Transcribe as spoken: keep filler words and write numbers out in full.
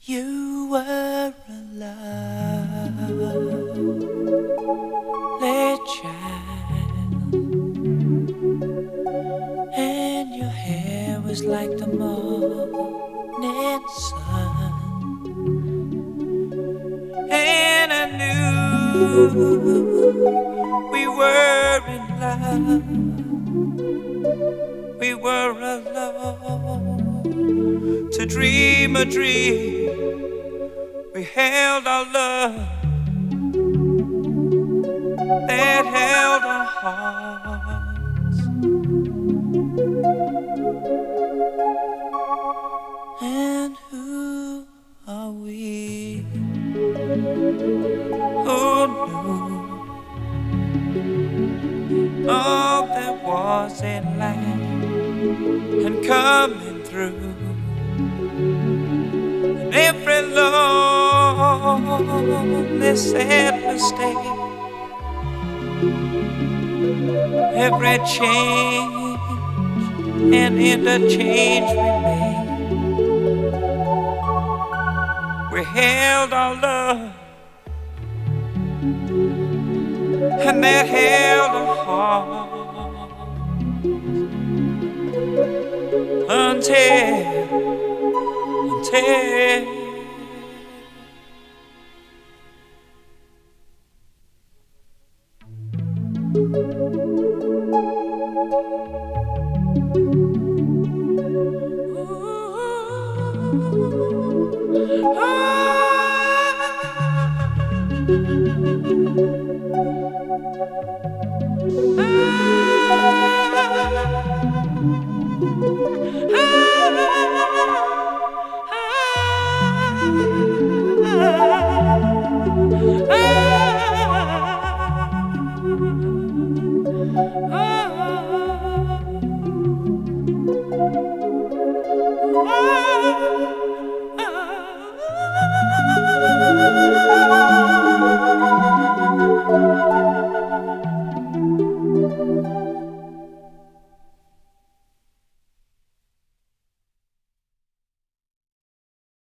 You were a lovely child, and your hair was like the morning sun. And I knew we were in love. We were alone to dream a dream. We held our love that held our hearts. And who are we? Who knew all that was in life and coming through? And every lonely sad mistake, every change and interchange we made, we held our love and that held our heart until, until